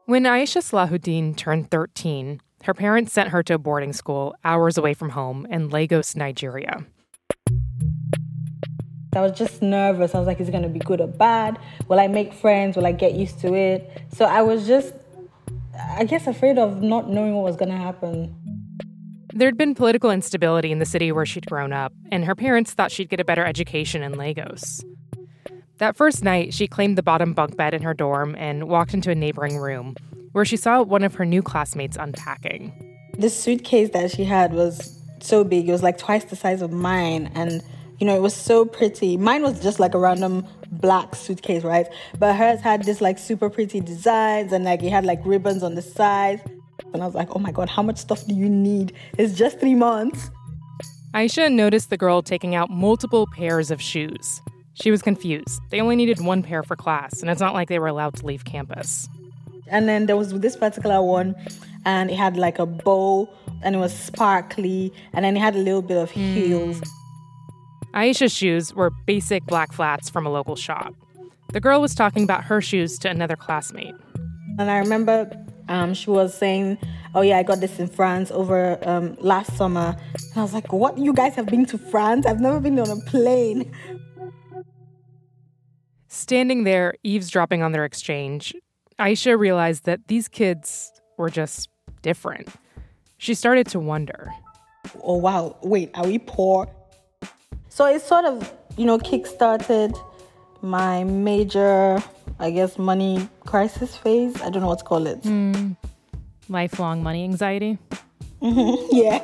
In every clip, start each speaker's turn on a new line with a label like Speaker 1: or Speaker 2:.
Speaker 1: When Aisha Salahuddin turned 13, her parents sent her to a boarding school hours away from home in Lagos, Nigeria.
Speaker 2: I was just nervous. I was like, is it going to be good or bad? Will I make friends? Will I get used to it? So I was just, I guess, afraid of not knowing what was going to happen.
Speaker 1: There'd been political instability in the city where she'd grown up, and her parents thought she'd get a better education in Lagos. That first night, she claimed the bottom bunk bed in her dorm and walked into a neighboring room, where she saw one of her new classmates unpacking.
Speaker 2: This suitcase that she had was so big. It was like twice the size of mine, and it was so pretty. Mine was just like a random black suitcase, right? But hers had this like super pretty designs, and like it had like ribbons on the sides. And I was like, oh my God, how much stuff do you need? It's just 3 months.
Speaker 1: Aisha noticed the girl taking out multiple pairs of shoes. She was confused. They only needed one pair for class, and it's not like they were allowed to leave campus.
Speaker 2: And then there was this particular one, and it had like a bow, and it was sparkly, and then it had a little bit of heels.
Speaker 1: Aisha's shoes were basic black flats from a local shop. The girl was talking about her shoes to another classmate.
Speaker 2: And I remember she was saying, oh yeah, I got this in France over last summer. And I was like, what? You guys have been to France? I've never been on a plane.
Speaker 1: Standing there, eavesdropping on their exchange, Aisha realized that these kids were just different. She started to wonder.
Speaker 2: Oh wow, wait, are we poor? So it sort of, kick-started my major, I guess, money crisis phase. I don't know what to call it.
Speaker 1: Lifelong money anxiety?
Speaker 2: Yeah.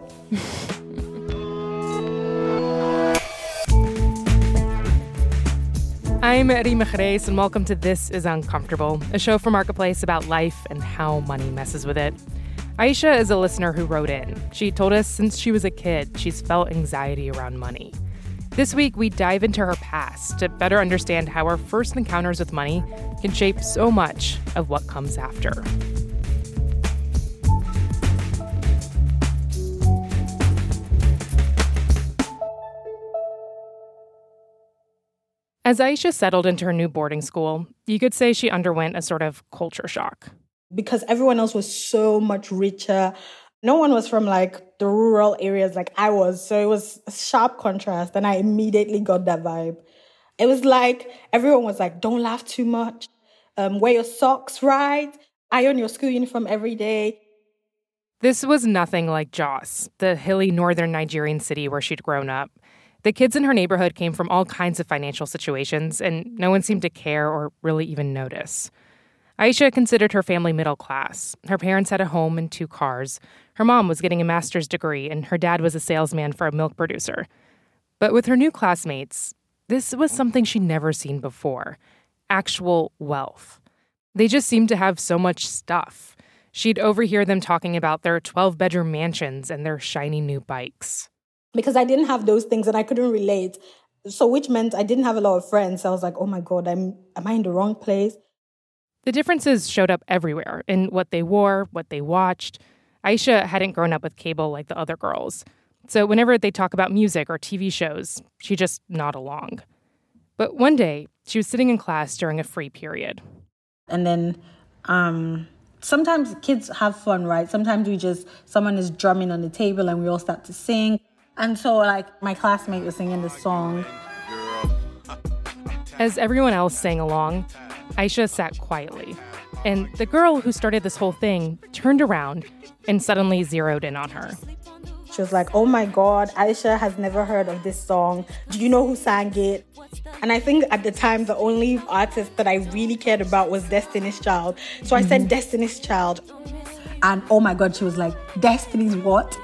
Speaker 1: I'm Rima Khareis, and welcome to This is Uncomfortable, a show for Marketplace about life and how money messes with it. Aisha is a listener who wrote in. She told us since she was a kid, she's felt anxiety around money. This week, we dive into her past to better understand how our first encounters with money can shape so much of what comes after. As Aisha settled into her new boarding school, you could say she underwent a sort of culture shock.
Speaker 2: Because everyone else was so much richer. No one was from like the rural areas like I was. So it was a sharp contrast. And I immediately got that vibe. It was like everyone was like, don't laugh too much. Wear your socks right. Iron your school uniform every day.
Speaker 1: This was nothing like Jos, the hilly northern Nigerian city where she'd grown up. The kids in her neighborhood came from all kinds of financial situations, and no one seemed to care or really even notice. Aisha considered her family middle class. Her parents had a home and 2 cars. Her mom was getting a master's degree, and her dad was a salesman for a milk producer. But with her new classmates, this was something she'd never seen before. Actual wealth. They just seemed to have so much stuff. She'd overhear them talking about their 12-bedroom mansions and their shiny new bikes.
Speaker 2: Because I didn't have those things and I couldn't relate. So which meant I didn't have a lot of friends. I was like, oh my God, am I in the wrong place?
Speaker 1: The differences showed up everywhere, in what they wore, what they watched. Aisha hadn't grown up with cable like the other girls. So whenever they talk about music or TV shows, she just nod along. But one day, she was sitting in class during a free period.
Speaker 2: And then sometimes kids have fun, right? Sometimes someone is drumming on the table and we all start to sing. And so like my classmate was singing this song.
Speaker 1: As everyone else sang along, Aisha sat quietly. And the girl who started this whole thing turned around and suddenly zeroed in on her.
Speaker 2: She was like, oh my God, Aisha has never heard of this song. Do you know who sang it? And I think at the time, the only artist that I really cared about was Destiny's Child. So I said Destiny's Child. And oh my God, she was like, Destiny's what?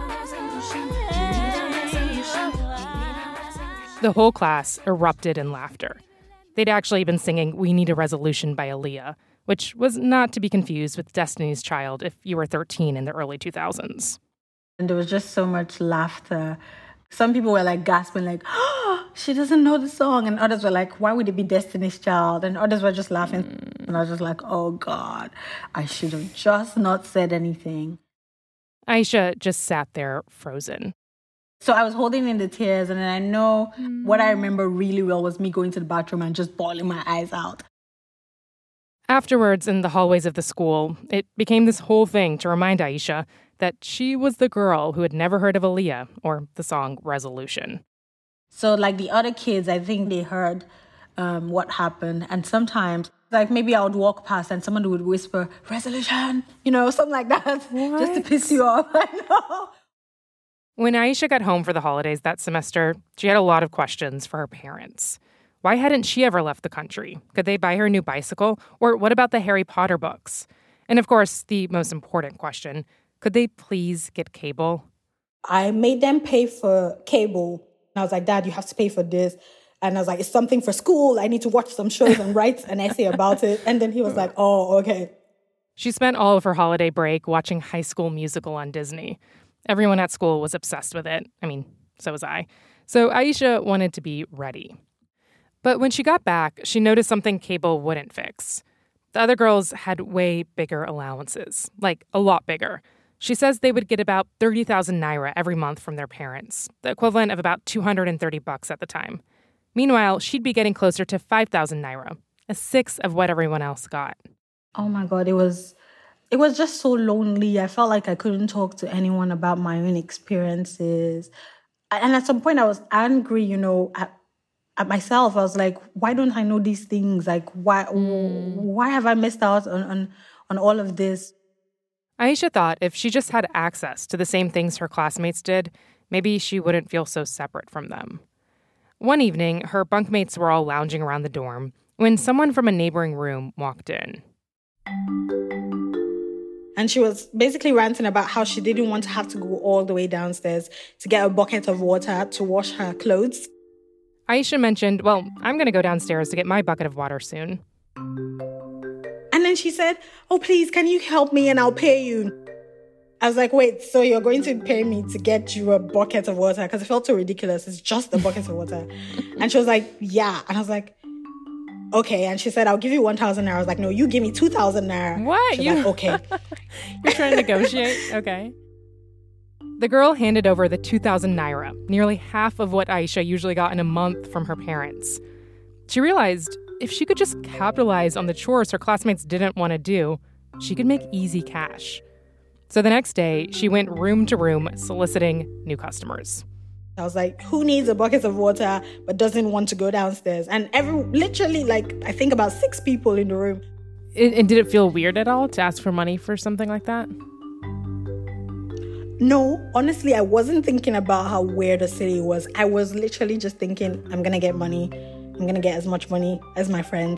Speaker 1: The whole class erupted in laughter. They'd actually been singing We Need a Resolution by Aaliyah, which was not to be confused with Destiny's Child if you were 13 in the early 2000s.
Speaker 2: And there was just so much laughter. Some people were like gasping like, oh, she doesn't know the song. And others were like, why would it be Destiny's Child? And others were just laughing. And I was just like, oh God, I should have just not said anything.
Speaker 1: Aisha just sat there frozen.
Speaker 2: So I was holding in the tears, and then I know what I remember really well was me going to the bathroom and just bawling my eyes out.
Speaker 1: Afterwards, in the hallways of the school, it became this whole thing to remind Aisha that she was the girl who had never heard of Aaliyah or the song Resolution.
Speaker 2: So like the other kids, I think they heard what happened. And sometimes, like maybe I would walk past and someone would whisper, "Resolution," something like that, just to piss you off. I know.
Speaker 1: When Aisha got home for the holidays that semester, she had a lot of questions for her parents. Why hadn't she ever left the country? Could they buy her a new bicycle? Or what about the Harry Potter books? And of course, the most important question, could they please get cable?
Speaker 2: I made them pay for cable. And I was like, "Dad, you have to pay for this." And I was like, "It's something for school. I need to watch some shows and write an essay about it." And then he was like, "Oh, okay."
Speaker 1: She spent all of her holiday break watching High School Musical on Disney. Everyone at school was obsessed with it. I mean, so was I. So Aisha wanted to be ready. But when she got back, she noticed something cable wouldn't fix. The other girls had way bigger allowances, like a lot bigger. She says they would get about 30,000 naira every month from their parents, the equivalent of about $230 at the time. Meanwhile, she'd be getting closer to 5,000 naira, a sixth of what everyone else got.
Speaker 2: Oh my God, it was just so lonely. I felt like I couldn't talk to anyone about my own experiences. And at some point I was angry, at myself. I was like, why don't I know these things? Like, why have I missed out on all of this?
Speaker 1: Aisha thought if she just had access to the same things her classmates did, maybe she wouldn't feel so separate from them. One evening, her bunkmates were all lounging around the dorm when someone from a neighboring room walked in.
Speaker 2: And she was basically ranting about how she didn't want to have to go all the way downstairs to get a bucket of water to wash her clothes.
Speaker 1: Aisha mentioned, "Well, I'm going to go downstairs to get my bucket of water soon."
Speaker 2: And then she said, "Oh, please, can you help me and I'll pay you?" I was like, "Wait, so you're going to pay me to get you a bucket of water?" Because it felt so ridiculous. It's just a bucket of water. And she was like, "Yeah." And I was like, "Okay." And she said, "I'll give you 1,000 naira." I was like, "No, you give me 2,000 naira."
Speaker 1: What?
Speaker 2: She was like, "Okay."
Speaker 1: You're trying to negotiate? Okay. The girl handed over the 2,000 naira, nearly half of what Aisha usually got in a month from her parents. She realized if she could just capitalize on the chores her classmates didn't want to do, she could make easy cash. So the next day, she went room to room soliciting new customers.
Speaker 2: I was like, who needs a bucket of water but doesn't want to go downstairs? And literally, I think about 6 people in the room.
Speaker 1: And did it feel weird at all to ask for money for something like that?
Speaker 2: No, honestly, I wasn't thinking about how weird the city was. I was literally just thinking, I'm going to get money. I'm going to get as much money as my friends.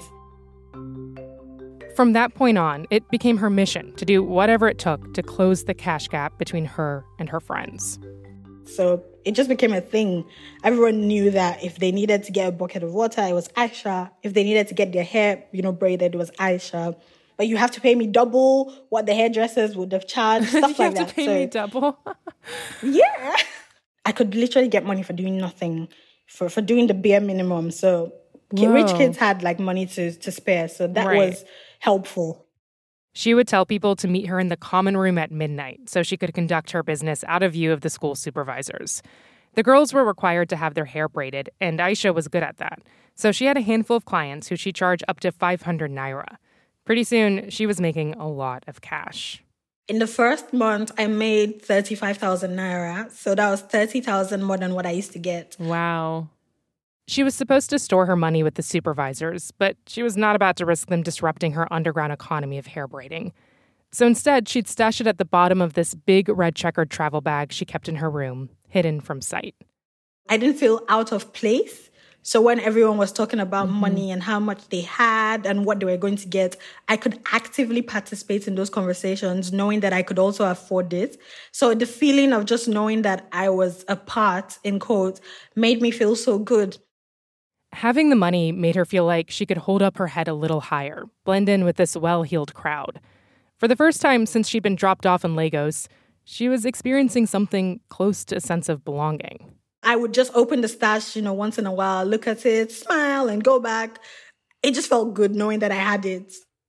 Speaker 1: From that point on, it became her mission to do whatever it took to close the cash gap between her and her friends.
Speaker 2: So it just became a thing. Everyone knew that if they needed to get a bucket of water, it was Aisha. If they needed to get their hair, braided, it was Aisha. But you have to pay me double what the hairdressers would have charged, stuff like that.
Speaker 1: You have to pay me double?
Speaker 2: Yeah. I could literally get money for doing nothing, for doing the bare minimum. So rich kids had money to spare. So that was helpful.
Speaker 1: She would tell people to meet her in the common room at midnight so she could conduct her business out of view of the school supervisors. The girls were required to have their hair braided, and Aisha was good at that. So she had a handful of clients who she'd charge up to 500 naira. Pretty soon, she was making a lot of cash.
Speaker 2: In the first month, I made 35,000 naira. So that was 30,000 more than what I used to get.
Speaker 1: Wow. She was supposed to store her money with the supervisors, but she was not about to risk them disrupting her underground economy of hair braiding. So instead, she'd stash it at the bottom of this big red checkered travel bag she kept in her room, hidden from sight.
Speaker 2: I didn't feel out of place. So when everyone was talking about money and how much they had and what they were going to get, I could actively participate in those conversations, knowing that I could also afford it. So the feeling of just knowing that I was a part, in quotes, made me feel so good.
Speaker 1: Having the money made her feel like she could hold up her head a little higher, blend in with this well-heeled crowd. For the first time since she'd been dropped off in Lagos, she was experiencing something close to a sense of belonging.
Speaker 2: I would just open the stash, once in a while, look at it, smile, and go back. It just felt good knowing that I had it.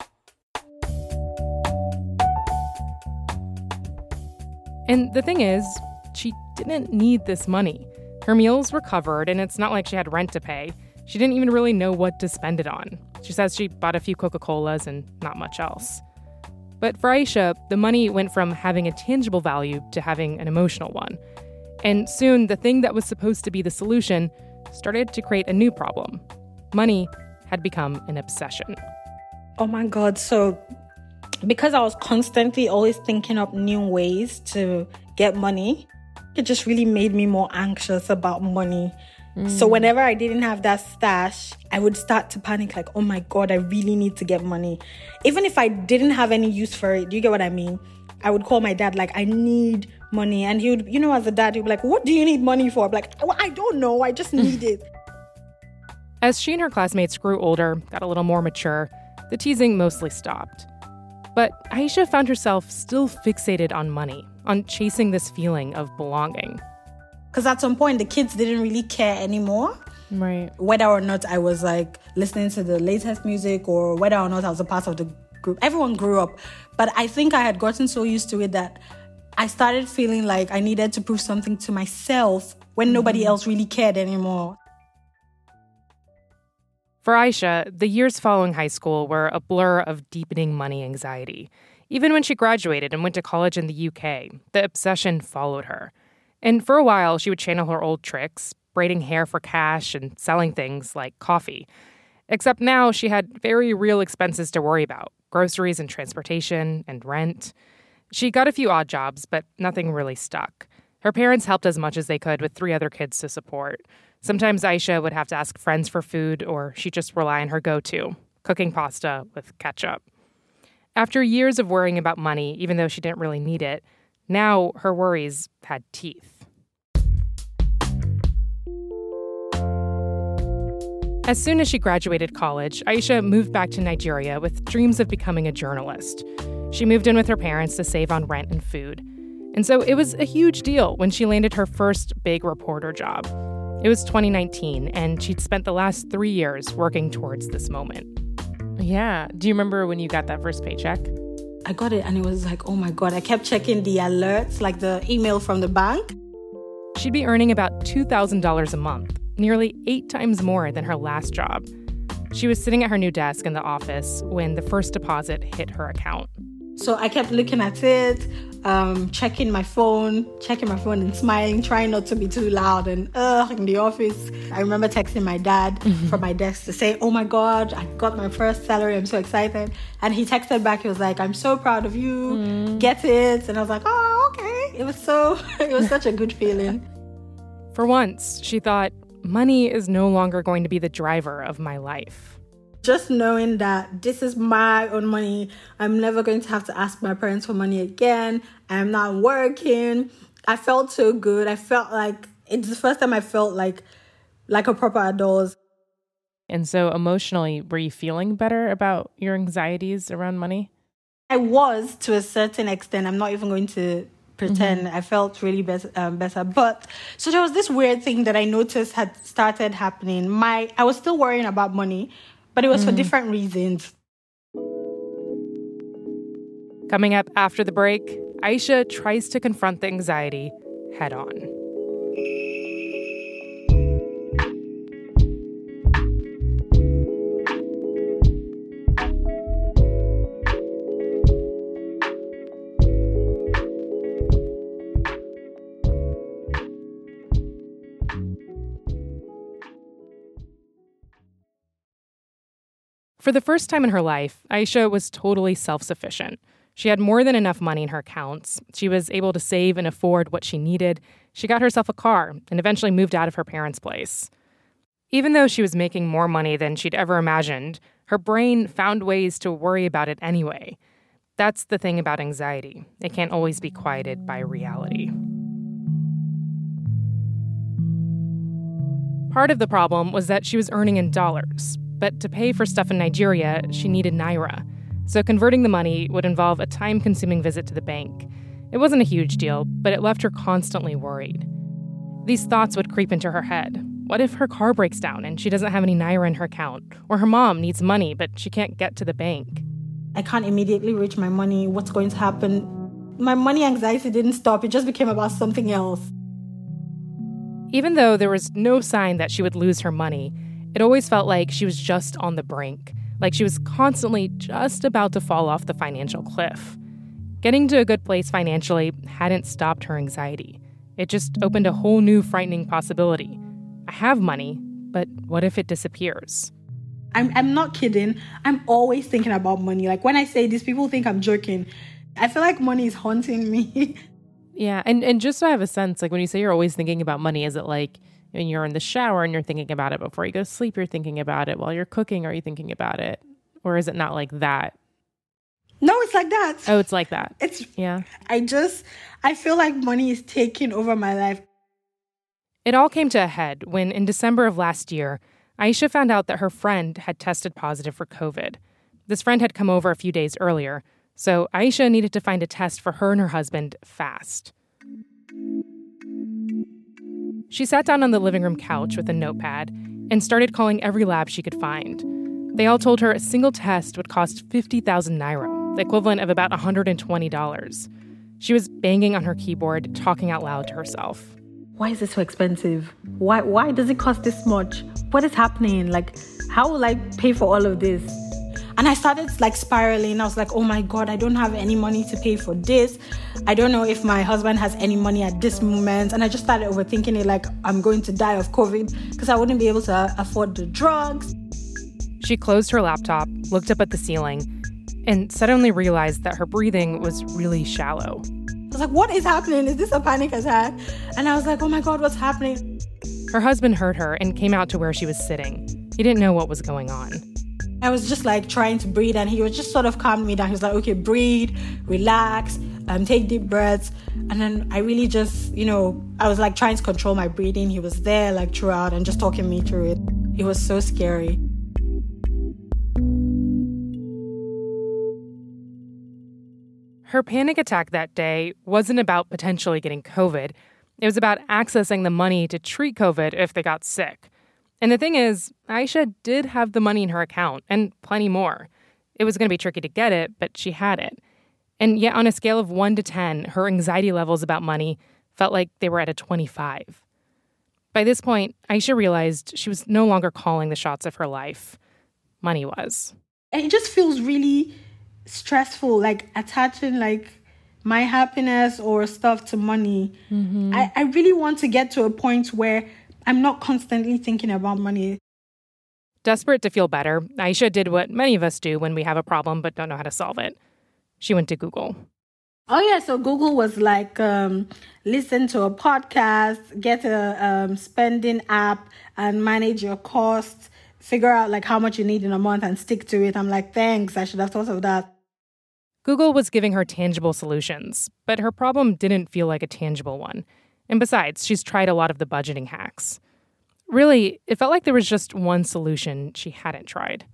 Speaker 1: And the thing is, she didn't need this money. Her meals were covered, and it's not like she had rent to pay. She didn't even really know what to spend it on. She says she bought a few Coca-Colas and not much else. But for Aisha, the money went from having a tangible value to having an emotional one. And soon, the thing that was supposed to be the solution started to create a new problem. Money had become an obsession.
Speaker 2: Oh my God. So because I was constantly always thinking up new ways to get money, it just really made me more anxious about money. So whenever I didn't have that stash, I would start to panic like, oh my God, I really need to get money. Even if I didn't have any use for it, do you get what I mean? I would call my dad like, I need money. And he would, as a dad, he'd be like, what do you need money for? I'm like, well, I don't know. I just need it.
Speaker 1: As she and her classmates grew older, got a little more mature, the teasing mostly stopped. But Aisha found herself still fixated on money, on chasing this feeling of belonging.
Speaker 2: Because at some point, the kids didn't really care anymore.
Speaker 1: Right.
Speaker 2: Whether or not I was like listening to the latest music or whether or not I was a part of the group. Everyone grew up. But I think I had gotten so used to it that I started feeling like I needed to prove something to myself when nobody else really cared anymore.
Speaker 1: For Aisha, the years following high school were a blur of deepening money anxiety. Even when she graduated and went to college in the UK, the obsession followed her. And for a while, she would channel her old tricks, braiding hair for cash and selling things like coffee. Except now she had very real expenses to worry about, groceries and transportation and rent. She got a few odd jobs, but nothing really stuck. Her parents helped as much as they could with 3 other kids to support. Sometimes Aisha would have to ask friends for food, or she'd just rely on her go-to, cooking pasta with ketchup. After years of worrying about money, even though she didn't really need it, now her worries had teeth. As soon as she graduated college, Aisha moved back to Nigeria with dreams of becoming a journalist. She moved in with her parents to save on rent and food. And so it was a huge deal when she landed her first big reporter job. It was 2019, and she'd spent the last 3 years working towards this moment.
Speaker 3: Yeah. Do you remember when you got that first paycheck?
Speaker 2: I got it and it was like, oh my God, I kept checking the alerts, like the email from the bank.
Speaker 1: She'd be earning about $2,000 a month, nearly 8 times more than her last job. She was sitting at her new desk in the office when the first deposit hit her account.
Speaker 2: So I kept looking at it, checking my phone and smiling, trying not to be too loud and in the office. I remember texting my dad from my desk to say, oh my God, I got my first salary. I'm so excited. And he texted back. He was like, I'm so proud of you. Get it. And I was like, oh, okay. It was such a good feeling.
Speaker 1: For once, she thought, money is no longer going to be the driver of my life.
Speaker 2: Just knowing that this is my own money, I'm never going to have to ask my parents for money again. I'm not working. I felt so good. I felt like it's the first time I felt like a proper adult.
Speaker 3: And so emotionally, were you feeling better about your anxieties around money?
Speaker 2: I was, to a certain extent. I'm not even going to pretend. I felt really better. But so there was this weird thing that I noticed had started happening. I was still worrying about money, but it was for different reasons.
Speaker 1: Coming up after the break, Aisha tries to confront the anxiety head on. For the first time in her life, Aisha was totally self-sufficient. She had more than enough money in her accounts. She was able to save and afford what she needed. She got herself a car and eventually moved out of her parents' place. Even though she was making more money than she'd ever imagined, her brain found ways to worry about it anyway. That's the thing about anxiety. It can't always be quieted by reality. Part of the problem was that she was earning in dollars. But to pay for stuff in Nigeria, she needed Naira. So converting the money would involve a time-consuming visit to the bank. It wasn't a huge deal, but it left her constantly worried. These thoughts would creep into her head. What if her car breaks down and she doesn't have any Naira in her account? Or her mom needs money, but she can't get to the bank?
Speaker 2: I can't immediately reach my money. What's going to happen? My money anxiety didn't stop. It just became about something else.
Speaker 1: Even though there was no sign that she would lose her money, it always felt like she was just on the brink, like she was constantly just about to fall off the financial cliff. Getting to a good place financially hadn't stopped her anxiety. It just opened a whole new frightening possibility. I have money, but what if it disappears?
Speaker 2: I'm not kidding. I'm always thinking about money. Like when I say this, people think I'm joking. I feel like money is haunting me.
Speaker 3: Yeah, and just so I have a sense, like when you say you're always thinking about money, is it like when you're in the shower and you're thinking about it before you go to sleep, you're thinking about it while you're cooking, are you thinking about it? Or is it not like that?
Speaker 2: No, it's like that.
Speaker 3: Oh, it's like that.
Speaker 2: Yeah. I feel like money is taking over my life.
Speaker 1: It all came to a head when, in December of last year, Aisha found out that her friend had tested positive for COVID. This friend had come over a few days earlier, so Aisha needed to find a test for her and her husband fast. She sat down on the living room couch with a notepad and started calling every lab she could find. They all told her a single test would cost 50,000 naira, the equivalent of about $120. She was banging on her keyboard, talking out loud to herself.
Speaker 2: Why is it so expensive? Why does it cost this much? What is happening? Like, how will I pay for all of this? And I started like spiraling. I was like, oh my God, I don't have any money to pay for this. I don't know if my husband has any money at this moment. And I just started overthinking it, like I'm going to die of COVID because I wouldn't be able to afford the drugs.
Speaker 1: She closed her laptop, looked up at the ceiling, and suddenly realized that her breathing was really shallow.
Speaker 2: I was like, what is happening? Is this a panic attack? And I was like, oh my God, what's happening?
Speaker 1: Her husband heard her and came out to where she was sitting. He didn't know what was going on.
Speaker 2: I was just like trying to breathe, and he was just sort of calming me down. He was like, okay, breathe, relax, take deep breaths. And then I really just, I was like trying to control my breathing. He was there like throughout and just talking me through it. It was so scary.
Speaker 1: Her panic attack that day wasn't about potentially getting COVID. It was about accessing the money to treat COVID if they got sick. And the thing is, Aisha did have the money in her account, and plenty more. It was going to be tricky to get it, but she had it. And yet, on a scale of 1 to 10, her anxiety levels about money felt like they were at a 25. By this point, Aisha realized she was no longer calling the shots of her life. Money was.
Speaker 2: It just feels really stressful, like attaching like my happiness or stuff to money. Mm-hmm. I really want to get to a point where I'm not constantly thinking about money.
Speaker 1: Desperate to feel better, Aisha did what many of us do when we have a problem but don't know how to solve it. She went to Google.
Speaker 2: Oh yeah, so Google was like, listen to a podcast, get a spending app and manage your costs, figure out like how much you need in a month and stick to it. I'm like, thanks, I should have thought of that.
Speaker 1: Google was giving her tangible solutions, but her problem didn't feel like a tangible one. And besides, she's tried a lot of the budgeting hacks. Really, it felt like there was just one solution she hadn't tried.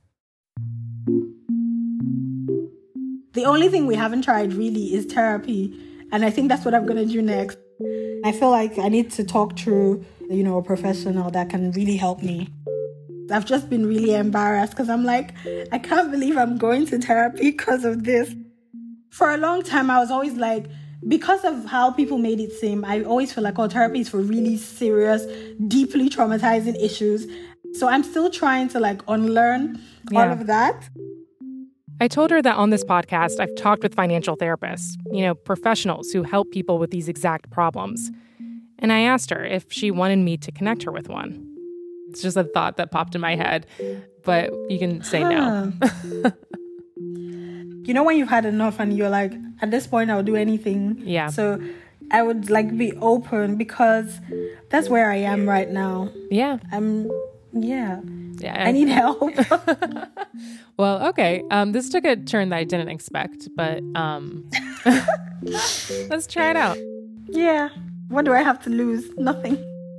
Speaker 2: The only thing we haven't tried really is therapy. And I think that's what I'm going to do next. I feel like I need to talk through, a professional that can really help me. I've just been really embarrassed because I'm like, I can't believe I'm going to therapy because of this. For a long time, I was always like, because of how people made it seem, I always feel like, therapy is for really serious, deeply traumatizing issues. So I'm still trying to unlearn all of that.
Speaker 1: I told her that on this podcast, I've talked with financial therapists, professionals who help people with these exact problems. And I asked her if she wanted me to connect her with one. It's just a thought that popped in my head, but you can say no.
Speaker 2: When you've had enough and you're like, at this point, I'll do anything.
Speaker 1: Yeah.
Speaker 2: So I would be open because that's where I am right now.
Speaker 1: Yeah.
Speaker 2: I need help.
Speaker 1: Well, okay. This took a turn that I didn't expect, but let's try it out.
Speaker 2: Yeah. What do I have to lose? Nothing.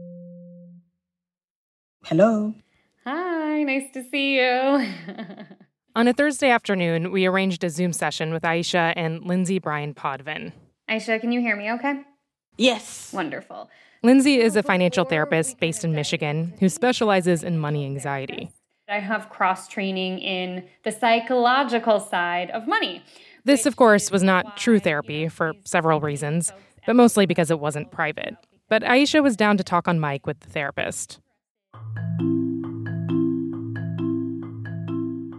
Speaker 2: Hello.
Speaker 4: Hi, nice to see you.
Speaker 1: On a Thursday afternoon, we arranged a Zoom session with Aisha and Lindsay Bryan Podvin.
Speaker 4: Aisha, can you hear me okay?
Speaker 2: Yes.
Speaker 4: Wonderful.
Speaker 1: Lindsay is a financial therapist based in Michigan who specializes in money anxiety.
Speaker 4: I have cross-training in the psychological side of money.
Speaker 1: This, of course, was not true therapy for several reasons, but mostly because it wasn't private. But Aisha was down to talk on mic with the therapist.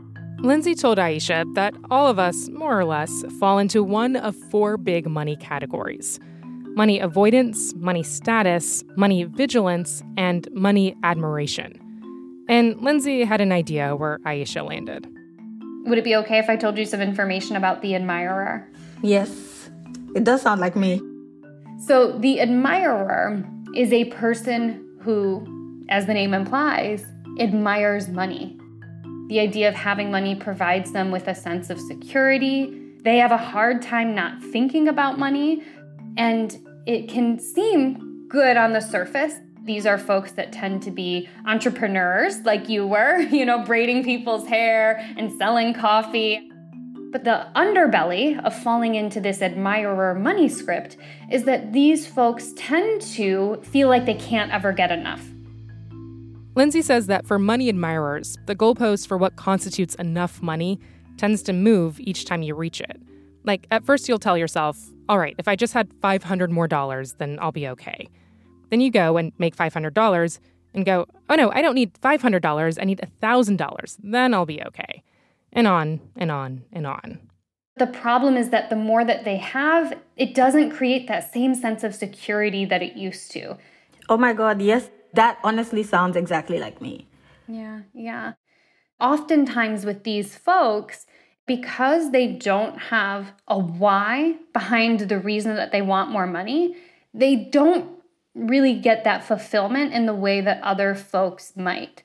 Speaker 1: Lindsay told Aisha that all of us, more or less, fall into one of 4 big money categories: money avoidance, money status, money vigilance, and money admiration. And Lindsay had an idea where Aisha landed.
Speaker 4: Would it be okay if I told you some information about the admirer?
Speaker 2: Yes, it does sound like me.
Speaker 4: So the admirer is a person who, as the name implies, admires money. The idea of having money provides them with a sense of security. They have a hard time not thinking about money, and it can seem good on the surface. These are folks that tend to be entrepreneurs like you were, braiding people's hair and selling coffee. But the underbelly of falling into this admirer money script is that these folks tend to feel like they can't ever get enough.
Speaker 1: Lindsay says that for money admirers, the goalpost for what constitutes enough money tends to move each time you reach it. Like, at first you'll tell yourself, all right, if I just had $500 more, then I'll be okay. Then you go and make $500 and go, oh no, I don't need $500, I need $1,000. Then I'll be okay. And on and on and on.
Speaker 4: The problem is that the more that they have, it doesn't create that same sense of security that it used to.
Speaker 2: Oh my God, yes, that honestly sounds exactly like me.
Speaker 4: Yeah. Oftentimes with these folks, because they don't have a why behind the reason that they want more money, they don't really get that fulfillment in the way that other folks might.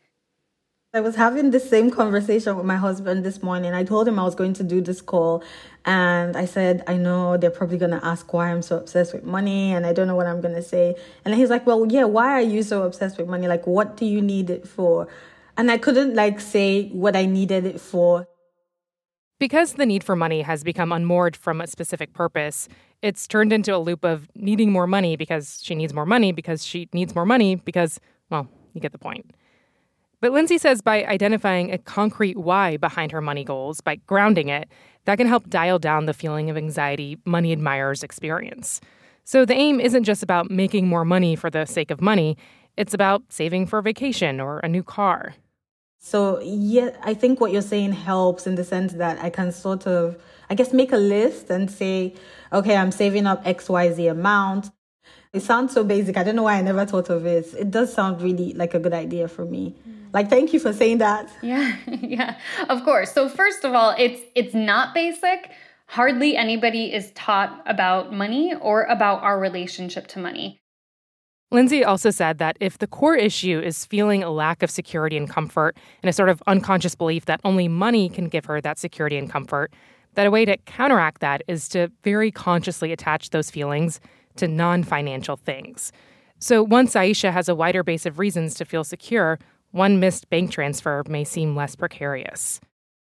Speaker 2: I was having the same conversation with my husband this morning. I told him I was going to do this call, and I said, I know they're probably going to ask why I'm so obsessed with money, and I don't know what I'm going to say. And he's like, well, yeah, why are you so obsessed with money? Like, what do you need it for? And I couldn't say what I needed it for.
Speaker 1: Because the need for money has become unmoored from a specific purpose, it's turned into a loop of needing more money because she needs more money because she needs more money because, well, you get the point. But Lindsay says by identifying a concrete why behind her money goals, by grounding it, that can help dial down the feeling of anxiety money admirers experience. So the aim isn't just about making more money for the sake of money. It's about saving for a vacation or a new car.
Speaker 2: So, yeah, I think what you're saying helps in the sense that I can sort of, make a list and say, okay, I'm saving up XYZ amount. It sounds so basic. I don't know why I never thought of it. It does sound really like a good idea for me. Thank you for saying that.
Speaker 4: Yeah, of course. So first of all, it's not basic. Hardly anybody is taught about money or about our relationship to money.
Speaker 1: Lindsay also said that if the core issue is feeling a lack of security and comfort and a sort of unconscious belief that only money can give her that security and comfort, that a way to counteract that is to very consciously attach those feelings to non-financial things. So once Aisha has a wider base of reasons to feel secure, one missed bank transfer may seem less precarious.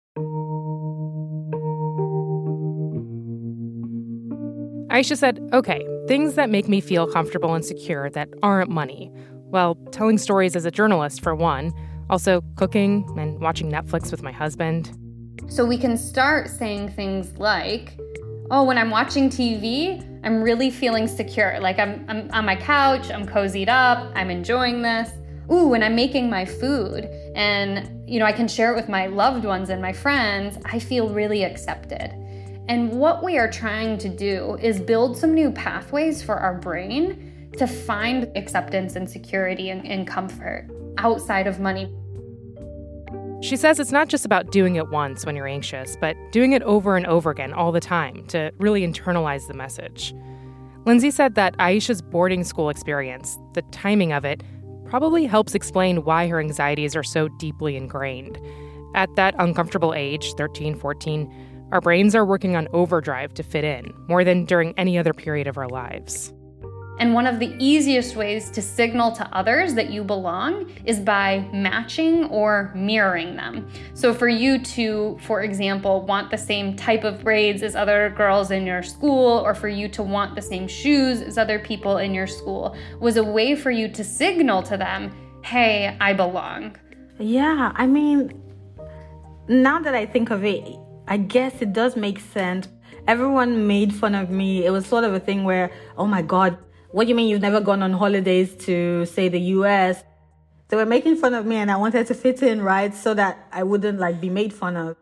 Speaker 1: Aisha said, okay, things that make me feel comfortable and secure that aren't money. Well, telling stories as a journalist, for one. Also, cooking and watching Netflix with my husband.
Speaker 4: So we can start saying things like, oh, when I'm watching TV, I'm really feeling secure. Like I'm on my couch, I'm cozied up, I'm enjoying this. Ooh, when I'm making my food and, I can share it with my loved ones and my friends, I feel really accepted. And what we are trying to do is build some new pathways for our brain to find acceptance and security and comfort outside of money.
Speaker 1: She says it's not just about doing it once when you're anxious, but doing it over and over again all the time to really internalize the message. Lindsay said that Aisha's boarding school experience, the timing of it, probably helps explain why her anxieties are so deeply ingrained. At that uncomfortable age, 13, 14, our brains are working on overdrive to fit in, more than during any other period of our lives.
Speaker 4: And one of the easiest ways to signal to others that you belong is by matching or mirroring them. So for you to, for example, want the same type of braids as other girls in your school, or for you to want the same shoes as other people in your school, was a way for you to signal to them, hey, I belong.
Speaker 2: Yeah, now that I think of it, I guess it does make sense. Everyone made fun of me. It was sort of a thing where, oh my God, what do you mean you've never gone on holidays to, say, the US? They were making fun of me and I wanted to fit in, right? So that I wouldn't be made fun of.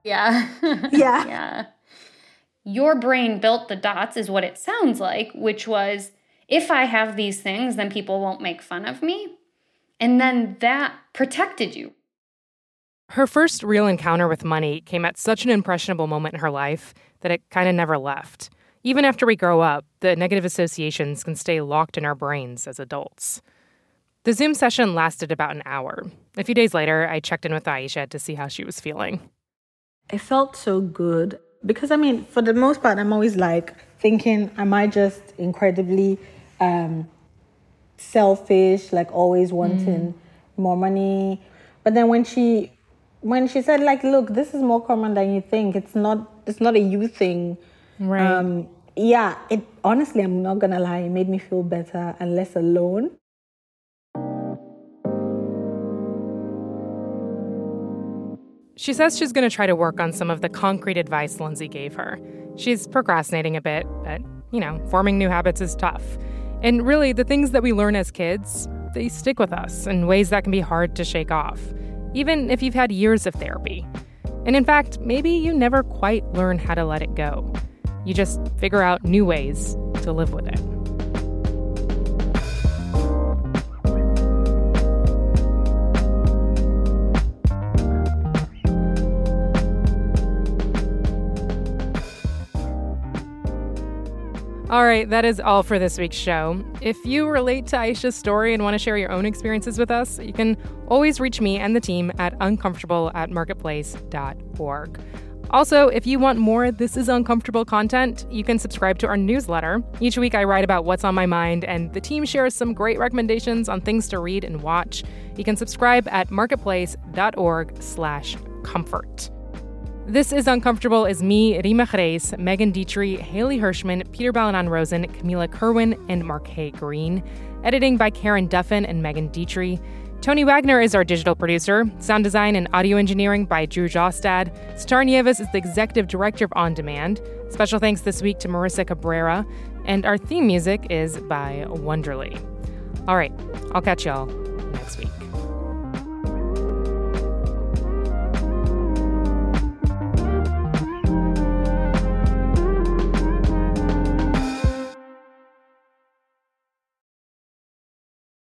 Speaker 4: Yeah.
Speaker 2: Yeah.
Speaker 4: Yeah. Your brain built the dots is what it sounds like, which was, if I have these things, then people won't make fun of me. And then that protected you.
Speaker 1: Her first real encounter with money came at such an impressionable moment in her life that it kind of never left. Even after we grow up, the negative associations can stay locked in our brains as adults. The Zoom session lasted about an hour. A few days later, I checked in with Aisha to see how she was feeling.
Speaker 2: It felt so good because, I mean, for the most part, I'm always like thinking, am I just incredibly selfish, like always wanting more money? But then when she said, like, look, this is more common than you think. It's not a you thing.
Speaker 3: Right.
Speaker 2: Yeah, it honestly, I'm not gonna lie, it made me feel better and less alone.
Speaker 1: She says she's going to try to work on some of the concrete advice Lindsay gave her. She's procrastinating a bit, but, forming new habits is tough. And really, the things that we learn as kids, they stick with us in ways that can be hard to shake off, even if you've had years of therapy. And in fact, maybe you never quite learn how to let it go. You just figure out new ways to live with it. All right, that is all for this week's show. If you relate to Aisha's story and want to share your own experiences with us, you can always reach me and the team at uncomfortable@marketplace.org. Also, if you want more This Is Uncomfortable content, you can subscribe to our newsletter. Each week I write about what's on my mind, and the team shares some great recommendations on things to read and watch. You can subscribe at marketplace.org/comfort. This Is Uncomfortable is me, Rima Jerez, Megan Dietrich, Haley Hirschman, Peter Balanan-Rosen, Camila Kerwin, and Marquet Green. Editing by Karen Duffin and Megan Dietrich. Tony Wagner is our digital producer. Sound design and audio engineering by Drew Jostad. Star Nieves is the executive director of On Demand. Special thanks this week to Marissa Cabrera. And our theme music is by Wonderly. All right, I'll catch y'all next week.